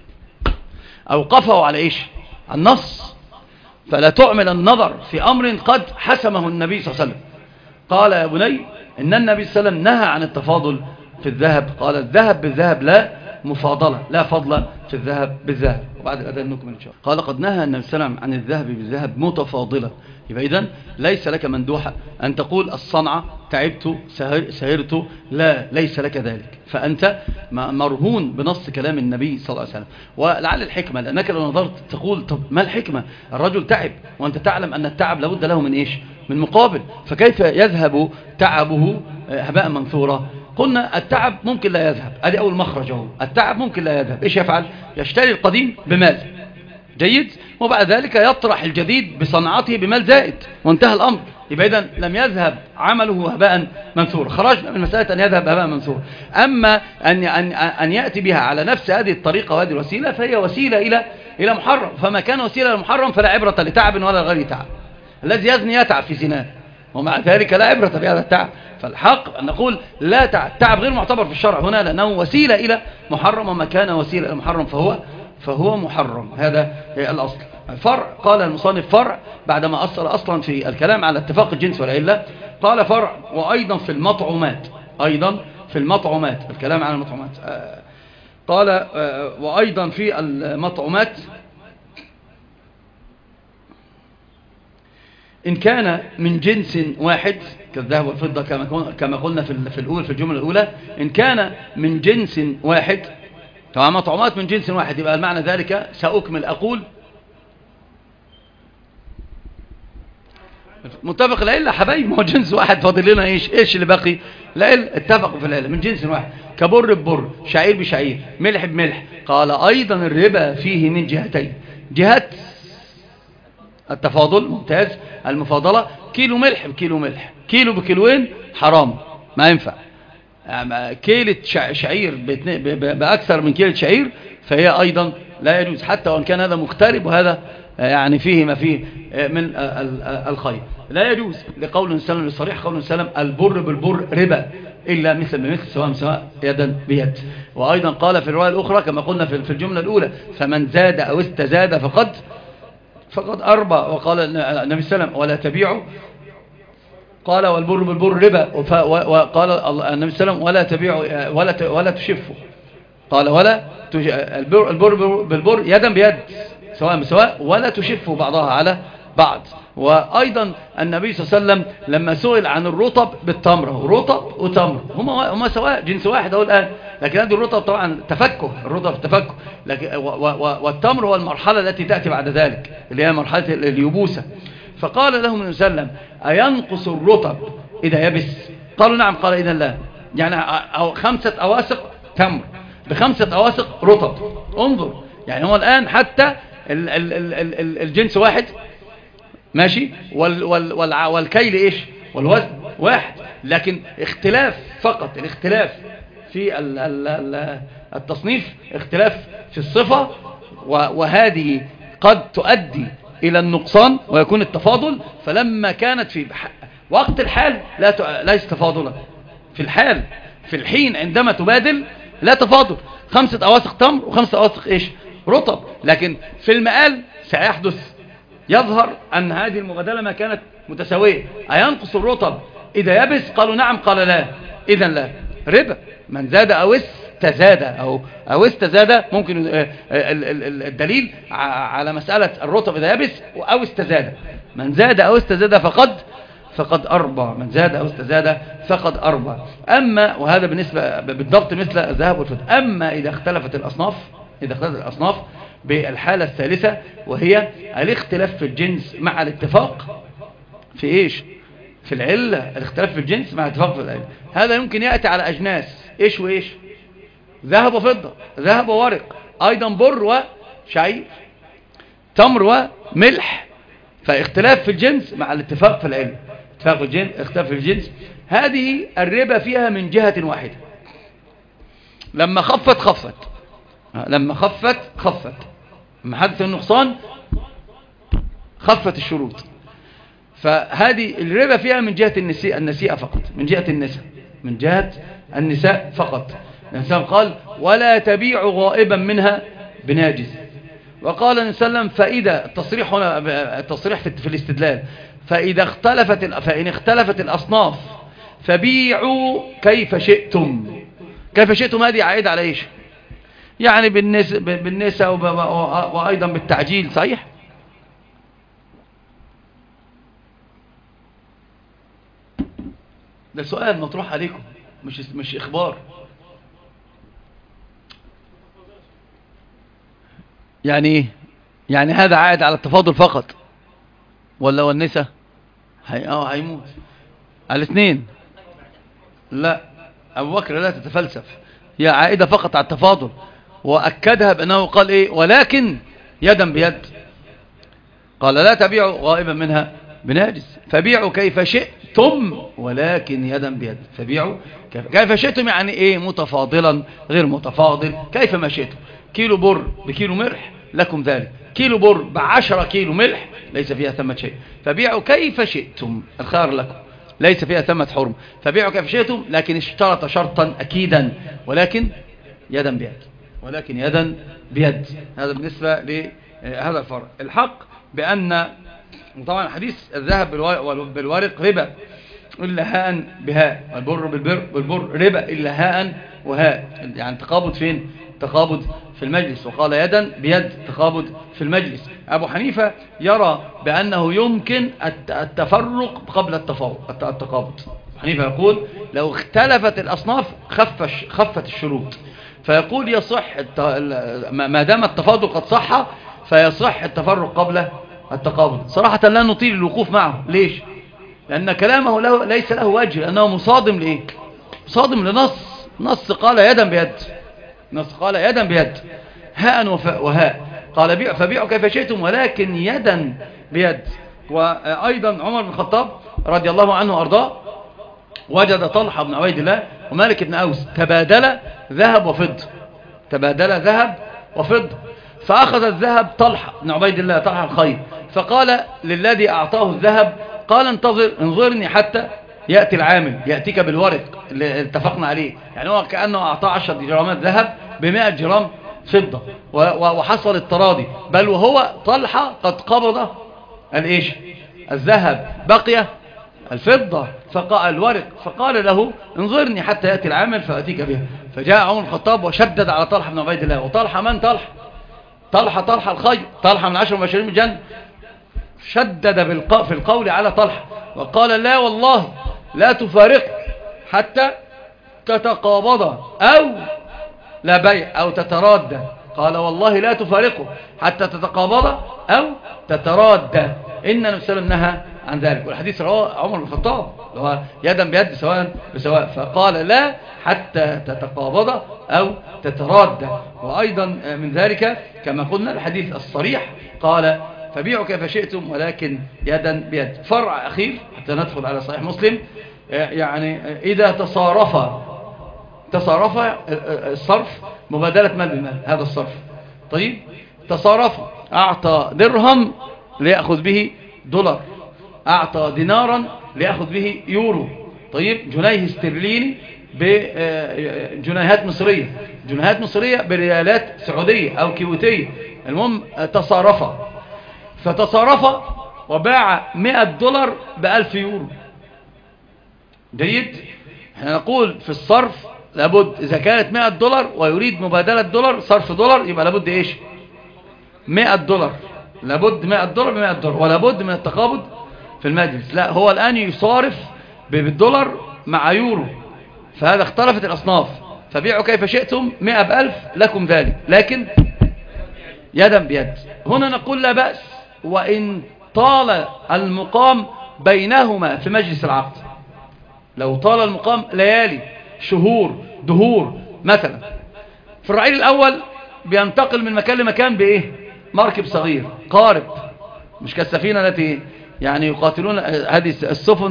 أوقفه على إيش؟ النص. فلا تعمل النظر في أمر قد حسمه النبي صلى الله عليه وسلم. قال: يا بني، إن النبي صلى الله عليه وسلم نهى عن التفاضل في الذهب. قال: الذهب بالذهب لا مفاضلة، لا فضل في الذهب بالذهب. وبعد الأذان نكمل إن شاء الله. قال: قد نهى النبي صلى الله عليه وسلم عن الذهب بالذهب متفاضلة، يبقى إذن ليس لك مندوحة أن تقول الصنعة تعبت سهرت، لا، ليس لك ذلك، فأنت مرهون بنص كلام النبي صلى الله عليه وسلم. ولعل الحكمة، لأنك لو نظرت تقول طب ما الحكمة؟ الرجل تعب وأنت تعلم أن التعب لابد له من إيش؟ من مقابل، فكيف يذهب تعبه هباء منثورا؟ قلنا التعب ممكن لا يذهب، هذه أول مخرج اهو، التعب ممكن لا يذهب، إيش يفعل؟ يشتري القديم بمال جيد، وبعد ذلك يطرح الجديد بصنعته بمال زائد، وانتهى الأمر. يبقى إذن لم يذهب عمله هباء منثورا، خرجنا من مسألة أن يذهب هباء منثورا. أما أن أن أن يأتي بها على نفس هذه الطريقة وهذه الوسيلة فهي وسيلة إلى إلى محرم، فما كان وسيلة إلى محرم فلا عبرة لتعب ولا غير تعب. الذي يزني يتعب في زناه، ومع ذلك لا عبرة بهذا التعب. فالحق أن نقول لا تعب، تعب غير معتبر في الشرع هنا لأنه وسيلة إلى محرم، وما كان وسيلة إلى محرم فهو فهو محرم. هذا هي الأصل. فرع، قال المصنف فرع بعدما أصل أصلا في الكلام على اتفاق الجنس والعلة، قال فرع وأيضا في المطعومات، أيضا في المطعومات، الكلام على المطعومات، قال وأيضا في المطعومات إن كان من جنس واحد كالذهب والفضة كما قلنا في الأول في الجملة الأولى، إن كان من جنس واحد، طبعا مطعومات من جنس واحد، يبقى المعنى ذلك سأكمل أقول متفق العلة حبايب، ما هو جنس واحد، فاضل لنا ايش ايش اللي باقي؟ العلة، اتفقوا في العلة من جنس واحد، كبر ببر، شعير بشعير، ملح بملح. قال أيضا الربا فيه من جهتين، جهة التفاضل ممتاز، المفاضلة، كيلو ملح بكيلو ملح، كيلو بكيلوين حرام ما ينفع، كيلة شعير بأكثر من كيلة شعير فهي أيضا لا يجوز، حتى وإن كان هذا مغترب وهذا يعني فيه ما فيه من الخير، لا يجوز، لقول سلم الصريح، قول سلم البر بالبر ربا إلا مثل بمثل سواء سواء يدا بيد. وأيضا قال في الرواية الأخرى كما قلنا في الجملة الأولى فمن زاد أو استزاد فقد فقد أربى. وقال النبي صلى الله عليه وسلم ولا تبيعوا، قال والبر بالبر ربا، وقال النبي صلى الله عليه وسلم ولا تبيعوا ولا ولا تشفوا، قال ولا البر, البر بالبر يدا بيد سواء بسواء ولا تشفوا بعضها على بعض. وأيضا النبي صلى الله عليه وسلم لما سئل عن الرطب بالتمر، رطب وتمر هما هما سواء جنس واحد أهو الآن، لكن هذه الرطب طبعا تفكه، الرطب تفكه، لكن والتمر هو المرحلة التي تأتي بعد ذلك اللي هي مرحلة اليبوسة. فقال لهم النبي صلى الله عليه وسلم أينقص الرطب إذا يبس؟ قالوا نعم، قال إذا لا، يعني أو خمسة أواسق تمر بخمسة أواسق رطب. انظر، يعني هو الآن حتى ال ال ال ال الجنس واحد ماشي، وال وال وال والكيل إيش والوزن واحد، لكن اختلاف فقط، الاختلاف في ال ال التصنيف، اختلاف في الصفة، وهذه قد تؤدي إلى النقصان ويكون التفاضل. فلما كانت في وقت الحال لا ليس تفاضلا، في الحال في الحين عندما تبادل لا تفاضل، خمسة أواسق تمر وخمسة أواسق إيش رطب، لكن في المآل سيحدث، يظهر أن هذه المبادلة ما كانت متساوية. أينقص الرطب إذا يبس؟ قالوا نعم، قال لا، إذن لا، ربا. من زاد أو استزاد أو أو استزاد، ممكن الدليل على مسألة الرطب إذا يبس أو استزاد، من زاد أو استزاد فقد فقد أربى، من زاد أو استزاد فقد أربى. أما وهذا بالنسبة بالضبط مثل الذهب والفضة. أما إذا اختلفت الأصناف، إذا اختلفت الأصناف بالحالة الثالثة وهي الاختلاف في الجنس مع الاتفاق في إيش؟ في العلة، الاختلاف في الجنس مع الاتفاق في العلة. هذا يمكن يأتي على أجناس إيش وإيش؟ ذهب وفضة، ذهب وورق، أيضا بر وشعير، تمر وملح، فاختلاف في الجنس مع الاتفاق في العلة، اتفاق في الجنس، اختلاف في الجنس، هذه الربا فيها من جهة واحدة. لما خفت خفت، لما خفت خفت، لما حدث النقصان خفت الشروط. فهذه الربا فيها من جهة النساء النساء فقط، من جهة النساء، من جهة النساء فقط. الإنسان قال ولا تبيع غائبا منها بناجز. وقال النبي صلى الله عليه وسلم فإذا التصريح هنا التصريح في, في الاستدلال، فإذا اختلفت فإن اختلفت الأصناف فبيعوا كيف شئتم. كيف شئتم هذه عائدة على إيش؟ يعني بالنسبة بالنسبة وأيضا بالتعجيل، صحيح؟ ده سؤال مطروح عليكم، مش مش إخبار. يعني إيه؟ يعني هذا عائد على التفاضل فقط ولا والنساء؟ هي اه هيموت على الاثنين. لا، أبو بكر لا تتفلسف، هي عائدة فقط على التفاضل، وأكدها بأنه قال إيه؟ ولكن يدا بيد. قال لا تبيعوا غائبا منها بناجس، فبيعوا كيف شئتم ولكن يدا بيد. فبيعوا كيف, كيف شئتم، يعني إيه؟ متفاضلا غير متفاضل، كيف ما شئتم. كيلو بر بكيلو ملح لكم ذلك، كيلو بر بعشرة كيلو ملح ليس فيها ثمة شيء. فبيعوا كيف شئتم، الخيار لكم، ليس فيها ثمة حرم. فبيعوا كيف شئتم، لكن اشترط شرطا أكيدا، ولكن يدا بيد، ولكن يدا بيد. هذا بالنسبة لهذا الفرق. الحق بأن طبعا حديث الذهب بالورق ربا إلا هاء بهاء، والبر بالبر بالبر ربا إلا هاء وهاء، يعني تقابض فين؟ تقابض في المجلس. وقال يدا بيد، تقابض في المجلس. أبو حنيفة يرى بأنه يمكن التفرق قبل التقابض. أبو حنيفة يقول لو اختلفت الأصناف خفش خفت الشروط، فيقول يصح ما دام التفاضل قد صح فيصح التفرق قبل التقابض. صراحة لا نطيل الوقوف معه. ليش؟ لأن كلامه له ليس له وجه، لأنه مصادم لإيه؟ مصادم لنص، نص قال يدا بيد، نص قال يدا بيد، هاء وهاء. قال بيع فبيعوا كيف شئتم ولكن يدا بيد. وأيضا عمر بن الخطاب رضي الله عنه وأرضاه وجد طلحة بن عبيد الله ومالك بن أوس تبادل ذهب وفضة، تبادل ذهب وفضة. فأخذ الذهب طلحة بن عبيد الله، طلحة الخير، فقال للذي أعطاه الذهب قال انتظر انظرني حتى يأتي العامل يأتيك بالورق اللي اتفقنا عليه. يعني هو كأنه أعطاه عشرة جرامات ذهب بمائة جرام فضة، وحصل التراضي. بل وهو طلحة قد قبض الإيش؟ الذهب، بقي الفضة فقال الورق، فقال له انظرني حتى يأتي العامل فأتيك بها. فجاء عمر الخطاب وشدد على طلحة بن عبيد الله. وطلحة من طلحة؟ طلحة طلحة الخير، طلحة من عشر مبشرين بالجنة. شدد في القول على طلحة وقال لا والله لا تفارق حتى تتقابض أو لا بيع أو تتراد. قال والله لا تفارقه حتى تتقابض أو تتراد، إن النبي صلى الله عليه وسلم نهى عن ذلك. والحديث رواه عمر بن الخطاب هو يدا بيد سواء بسواء، فقال لا حتى تتقابض أو تتراد. وأيضا من ذلك كما قلنا الحديث الصريح قال فبيعوا كيف شئتم ولكن يدا بيد. فرع أخير حتى ندخل على صحيح مسلم، يعني إذا تصارف تصارف الصرف مبادلة مال بمال، هذا الصرف. طيب تصارف، أعطى درهم ليأخذ به دولار، أعطى دينارا ليأخذ به يورو. طيب جنيه استرليني بجنيهات مصرية، جنيهات مصرية بريالات سعودية أو كويتية، المهم تصارف. فتصارف وباع مئة دولار بألف يورو. جيد؟ احنا نقول في الصرف لابد إذا كانت مئة دولار ويريد مبادلة دولار، صرف دولار، يبقى لابد إيش؟ مئة دولار، لابد مئة دولار بمئة دولار، ولابد من التقابض في المجلس. لا، هو الآن يصارف بالدولار مع يورو، فهذا اختلفت الأصناف. فبيعوا كيف شئتم، مئة بألف لكم ذلك، لكن يدا بيد. هنا نقول لا بأس وإن طال المقام بينهما في مجلس العقد. لو طال المقام ليالي، شهور، دهور مثلا. في الرعيل الأول بينتقل من مكان لمكان بإيه؟ مركب صغير قارب، مش كالسفينة التي يعني يقاتلون هذه السفن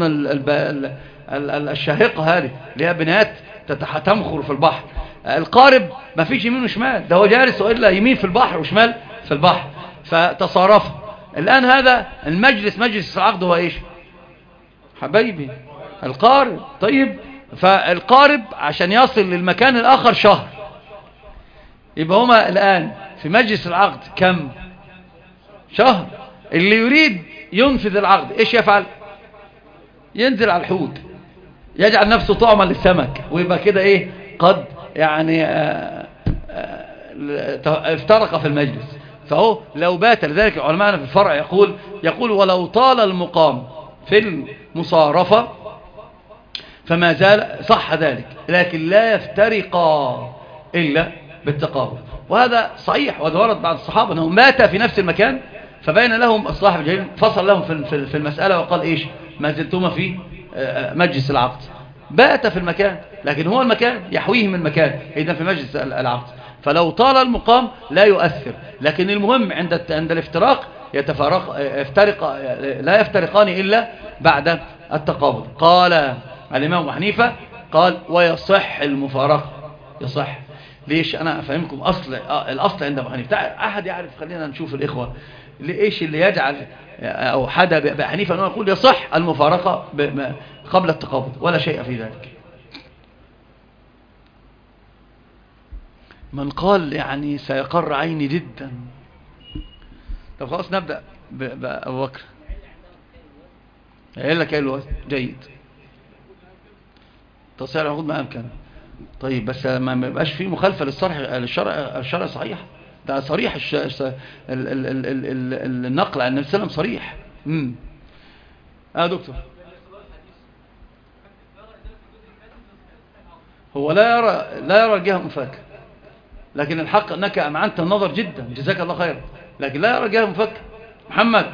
الشاهقة هذه اللي هي بنات تمخر في البحر. القارب ما فيش يمين وشمال، ده هو جالس وإلا يمين في البحر وشمال في البحر. فتصارف. الآن هذا المجلس مجلس العقد هو إيش حبايبي؟ القارب. طيب فالقارب عشان يصل للمكان الآخر شهر، يبقى هما الآن في مجلس العقد كم؟ شهر. اللي يريد ينفذ العقد إيش يفعل؟ ينزل على الحوت، يجعل نفسه طعما للسمك، ويبقى كده إيه قد يعني آآ آآ افترق في المجلس. فهو لو بات، لذلك علماءنا في الفرع يقول يقول ولو طال المقام في المصارفة فما زال صح ذلك، لكن لا يفترقا إلا بالتقابل. وهذا صحيح، وهذا ورد بعض الصحابة أنهم ماتا في نفس المكان فبين لهم الصاحب الجليل، فصل لهم في المسألة وقال إيش؟ ما زلتما في مجلس العقد. بات في المكان، لكن هو المكان يحويهم المكان، إذا في مجلس العقد، فلو طال المقام لا يؤثر. لكن المهم عند عند الافتراق يتفرق يفترق لا يفترقان إلا بعد التقابض. قال الإمام أبو حنيفة قال ويصح المفارقة. يصح. ليش؟ أنا أفهمكم أصل الأصل عند أبو حنيفة. أحد يعرف، خلينا نشوف الإخوة لإيش اللي يجعل أو حدا بأبو حنيفة أنه يقول يصح المفارقة قبل التقابض، ولا شيء في ذلك. من قال يعني سيقر عيني جدا. طب خلاص نبدأ بأبو بكر. يقول لك ايه الوقت جيد تصحيح العقود ما أمكن. طيب بس ما يبقاش فيه مخالفة للصرح للشرع الشرع صحيح، ده صريح الش... ال... ال... ال... ال... ال... النقل عن النبي صلى الله عليه وسلم صريح. امم اه دكتور، هو لا يرى لا يرى الجهة مفكة، لكن الحق انك امعنت النظر جدا، جزاك الله خير، لكن لا يرى الجهة مفكة. محمد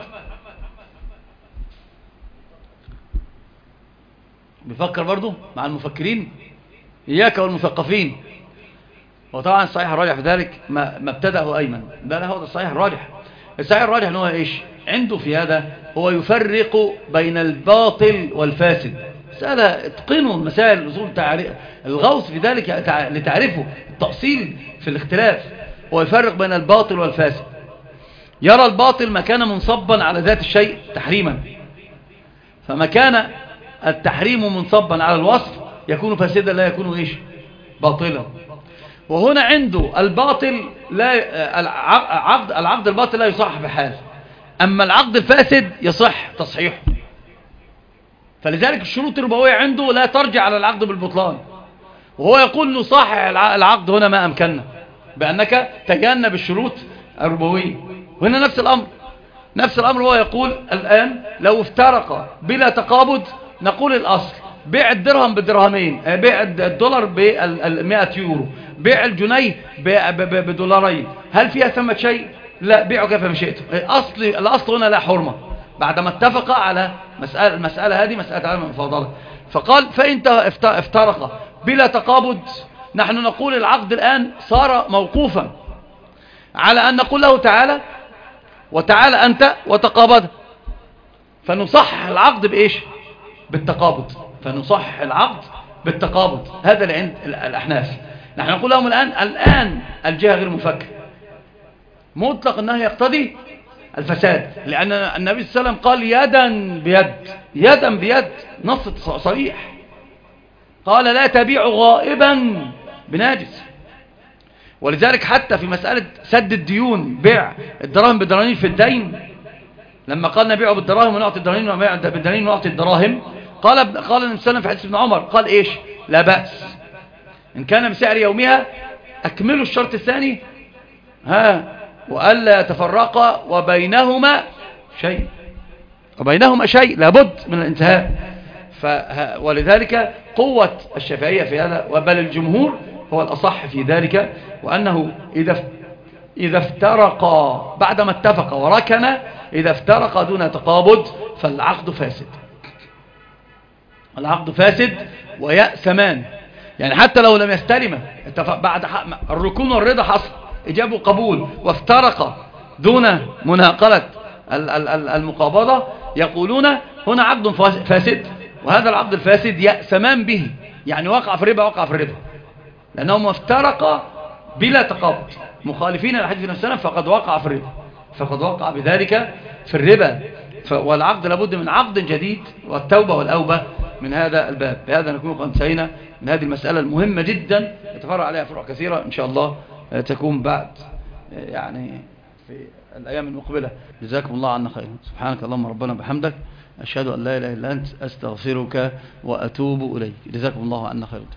بيفكر برضو مع المفكرين، إياك والمثقفين. وطبعا الصحيح الراجح في ذلك ما, ما ابتدأه أيمن، ده لا هو ده الصحيح الراجح. الصحيح الراجح أنه إيش عنده في هذا؟ هو يفرق بين الباطل والفاسد. سألة اتقنوا المسائل الأصول الغوص في ذلك لتعرفوا التأصيل في الاختلاف. هو يفرق بين الباطل والفاسد. يرى الباطل ما كان منصبا على ذات الشيء تحريما، فما كان التحريم منصبا على الوصف يكون فاسدا لا يكون إيش باطلا. وهنا عنده الباطل لا العقد العقد الباطل لا يصح بحال، أما العقد الفاسد يصح تصحيحه. فلذلك الشروط الربوية عنده لا ترجع على العقد بالبطلان، وهو يقول نصحح العقد هنا ما أمكننا بأنك تجنب الشروط الربوية. وهنا نفس الأمر نفس الأمر هو يقول الآن لو افترق بلا تقابض نقول الأصل بيع الدرهم بدرهمين، بيع الدولار بالمئة يورو، بيع الجنيه بدولارين، هل فيها ثمة شيء؟ لا، بيعوا كيف ما شئتم. الأصل الأصل هنا لا حرمة بعدما اتفق على مسألة المسألة هذه مسألة علم المفاضلة. فقال فإن افترق بلا تقابض نحن نقول العقد الآن صار موقوفا على أن نقول له تعالى وتعالى أنت وتقابض، فنصحح العقد بإيش؟ بالتقابض. فنصحح العقد بالتقابض. هذا اللي عند الأحناف. نحن نقول لهم الآن الآن الجهة غير مفكة مطلق أنه يقتضي الفساد، لأن النبي صلى الله عليه وسلم قال يدا بيد، يدا بيد، نص صريح. قال لا تبيع غائبا بناجس. ولذلك حتى في مسألة سد الديون، بيع الدراهم بالدراهم في الدين، لما قال نبيعه بالدراهم ونعطي الدراهم ونبيع بالدراهم ونعطي الدراهم، قال قال النبي صلى الله عليه وسلم في حديث ابن عمر قال ايش؟ لا بأس إن كان بسعر يومها أكملوا الشرط الثاني ها وألا يتفرقا وبينهما شيء، وبينهما شيء لابد من الانتهاء. ولذلك قوة الشافعية في هذا، وبل الجمهور هو الأصح في ذلك، وأنه إذا إذا افترقا بعدما اتفق وركن، إذا افترقا دون تقابض فالعقد فاسد. العقد فاسد ويأثمان، يعني حتى لو لم يستلم بعد الركون والرضا حصل إجابة وقبول وافترق دون مناقلة المقابضة، يقولون هنا عقد فاسد، وهذا العقد الفاسد يأثمان به، يعني وقع في الربا وقع في الربا، لأنهم افترق بلا تقابض مخالفين للحديث النبي صلى الله عليه وسلم، فقد وقع في الربا، فقد وقع بذلك في الربا. والعقد لابد من عقد جديد، والتوبة والأوبة من هذا الباب. بهذا نكون قد انتهينا من هذه المسألة المهمة جدا، يتفرع عليها فروع كثيرة إن شاء الله تكون بعد يعني في الأيام المقبلة. جزاكم الله عنا خيرا. سبحانك اللهم ربنا بحمدك، أشهد أن لا إله إلا أنت، أستغفرك وأتوب إليك. جزاكم الله عنا خيرا.